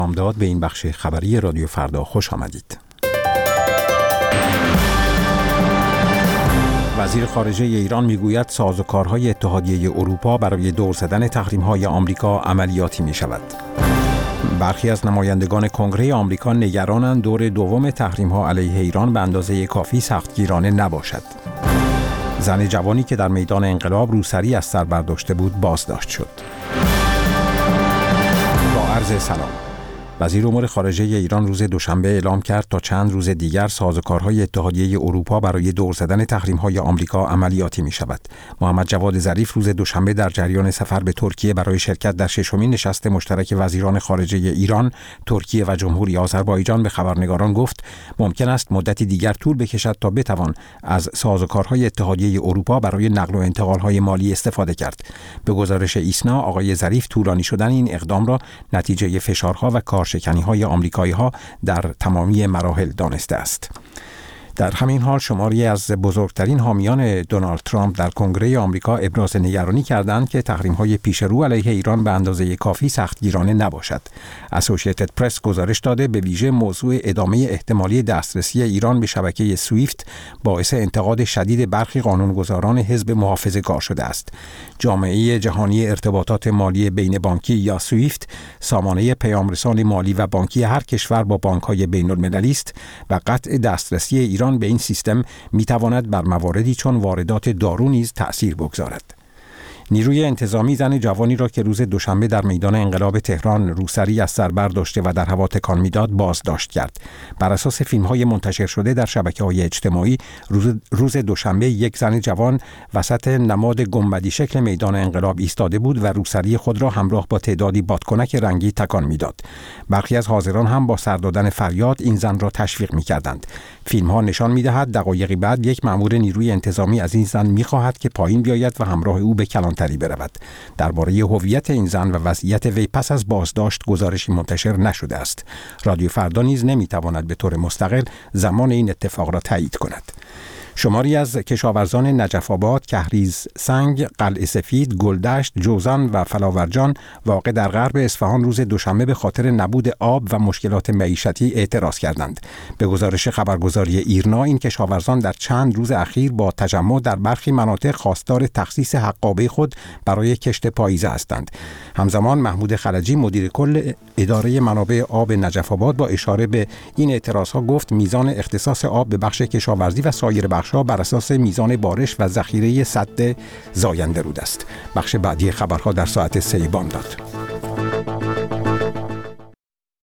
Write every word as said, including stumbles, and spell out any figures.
امداد به این بخش خبری رادیو فردا خوش آمدید. وزیر خارجه ایران میگوید سازوکارهای اتحادیه اروپا برای دور زدن تحریم‌های آمریکا عملیاتی می‌شود. برخی از نمایندگان کنگره آمریکا نگرانند دور دوم تحریم‌ها علیه ایران به اندازه کافی سختگیرانه نباشد. زن جوانی که در میدان انقلاب روسری از سر برداشته بود بازداشت شد. با عرض سلام. وزیر امور خارجه ایران روز دوشنبه اعلام کرد تا چند روز دیگر سازوکارهای اتحادیه اروپا برای دور زدن تحریم‌های آمریکا عملیاتی می‌شود. محمد جواد ظریف روز دوشنبه در جریان سفر به ترکیه برای شرکت در ششمین نشست مشترک وزیران خارجه ایران، ترکیه و جمهوری آذربایجان به خبرنگاران گفت ممکن است مدتی دیگر طول بکشد تا بتوان از سازوکارهای اتحادیه اروپا برای نقل و انتقال‌های مالی استفاده کرد. به گزارش ایسنا آقای ظریف طولانی شدن این اقدام را نتیجه فشارها و کار شکنی‌های آمریکایی‌ها در تمامی مراحل دانسته است. در همین حال شماری از بزرگترین حامیان دونالد ترامپ در کنگره آمریکا ابراز نگرانی کردند که تحریم‌های پیش رو علیه ایران به اندازه کافی سختگیرانه نباشد. اسوسییتد پرس گزارش داده به ویژه موضوع ادامه احتمالی دسترسی ایران به شبکه سویفت باعث انتقاد شدید برخی قانونگذاران حزب محافظه‌کار شده است. جامعه جهانی ارتباطات مالی بین بانکی یا سویفت سامانه پیامرسان مالی و بانکی هر کشور با بانک‌های بین‌المللی است و قطع دسترسی ایران به این سیستم میتواند بر مواردی چون واردات دارو نیز تأثیر بگذارد. نیروی انتظامی زن جوانی را که روز دوشنبه در میدان انقلاب تهران روسری از سر برداشته و در هوا تکان میداد بازداشت کرد. بر اساس فیلم‌های منتشر شده در شبکه‌های اجتماعی روز, روز دوشنبه یک زن جوان وسط نماد گنبدی شکل میدان انقلاب ایستاده بود و روسری خود را همراه با تعدادی بادکنک رنگی تکان میداد. برخی از حاضران هم با سر دادن فریاد این زن را تشویق می‌کردند. فیلم‌ها نشان می‌دهد دقایقی بعد یک مأمور نیروی انتظامی از این زن می‌خواهد که پایین بیاید و همراه او به کلانتری برود. درباره هویت این زن و وضعیت وی پس از بازداشت گزارشی منتشر نشده است. رادیو فردا نیز نمی‌تواند به طور مستقل زمان این اتفاق را تایید کند. شماری از کشاورزان نجف آباد، کهریز سنگ، قلعه سفید، گلدشت، جوزان و فلاورجان واقع در غرب اصفهان روز دوشنبه به خاطر نبود آب و مشکلات معیشتی اعتراض کردند. به گزارش خبرگزاری ایرنا این کشاورزان در چند روز اخیر با تجمع در برخی مناطق خواستار تخصیص حقابه خود برای کشت پاییزه هستند. همزمان محمود خلجی مدیر کل اداره منابع آب نجف آباد با اشاره به این اعتراضها گفت میزان اختصاص آب به بخش کشاورزی و سایر بخش‌ها بر اساس میزان بارش و ذخیره سد زاینده رود است. بخش بعدی خبرها در ساعت سه بامداد.